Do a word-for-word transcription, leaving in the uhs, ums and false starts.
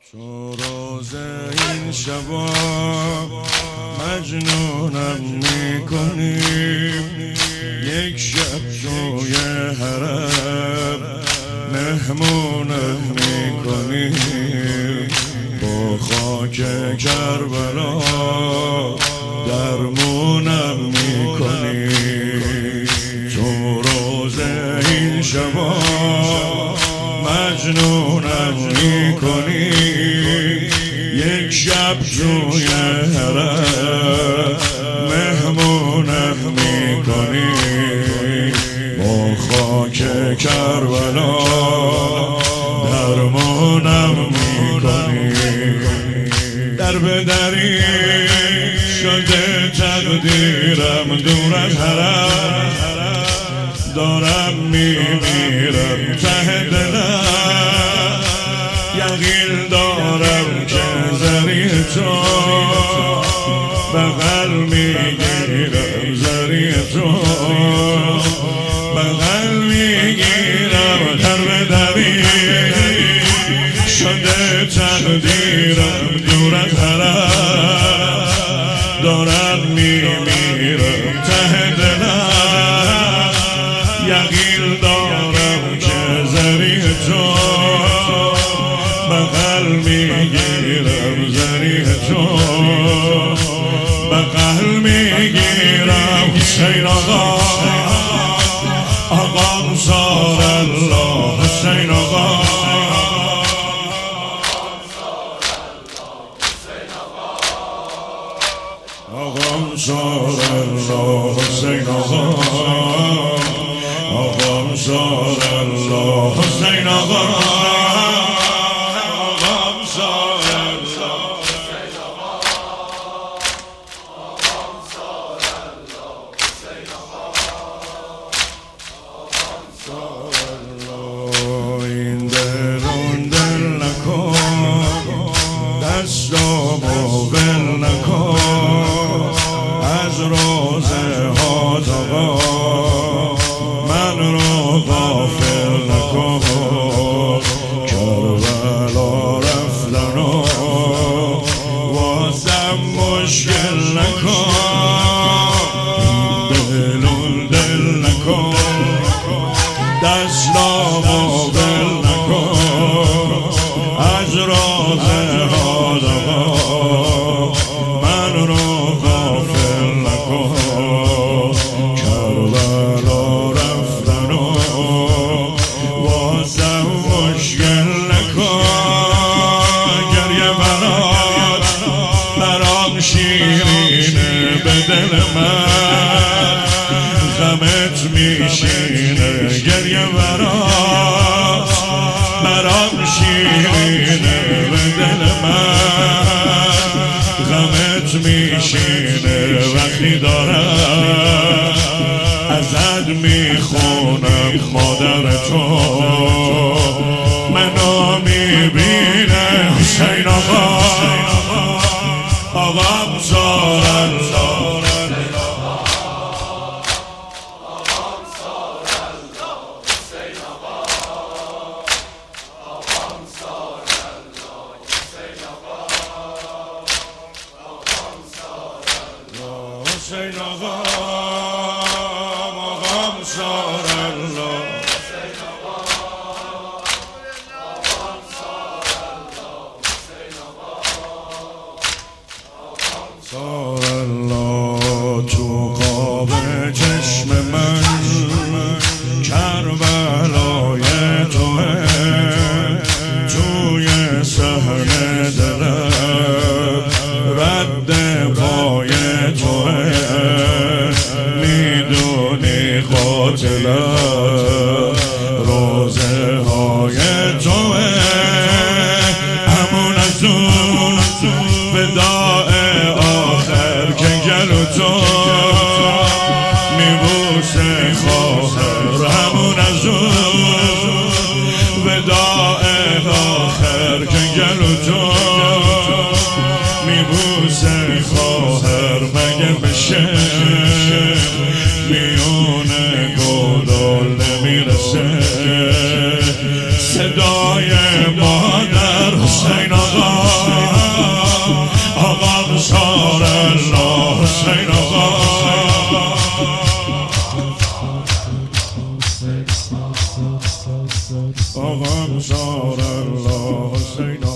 تو روز این شبا مجنونم میکنی، یک شب توی حرم مهمونم میکنی، با خاک کربلا درمونم میکنی. تو روز این شبا مجنونم میکنی، یک شب توی حرم مهمونم میکنی، با خاک کربلا درمونم میکنی. در به دری شده تقدیرم، دور از حرم دارم میمیرم، ته دلم یقین دارم که زری تو بغل میگیرم، زری تو بغل میگیرم. در به دری شده تقدیرم، دور از حرم دارم میمیرم، ته دلم یقین دارم که زری تو بغل میگیرم، زری تو بغل میگیرم. حسین آقا آقا انصار الله، حسین آقا آقا انصار الله، حسین آقا آقا انصار الله، حسین آقا این درون دل نکن، دستامو ول نکن، از روزه ها آقا من رو غافل نکن. کربلا رفتن و واسم مشکل نکن، دلون دل نکن، دستامو ول نکن، از روزه ها آقا من رو غافل نکن. کربلا رفتن و واسم مشکل نکن، گریه برات برام شیرینه، به دل من غمت میشینه، گریه برات برام شیرینه، به دل من غمت میشینه. وقتی دارم ازت میخونم مادر تو منو میبینه. حسین آقا آقا انصار الله، حسین آقا آقا انصار الله، انصار الله. تو خواب چشم من کربلای توه، توی صحن دلم رد پای توه، میدونی قاتلم روزه های توه. همون از اون وداع آخر که گلو تو میبوسه خواهر، همون از اون وداع آخر که گلو تو میبوسه خواهر، مگه بشه میونه گلال نمیرسه صدای مادر. حسین آقا الله حسین آقا آقا انصار الله حسین آقا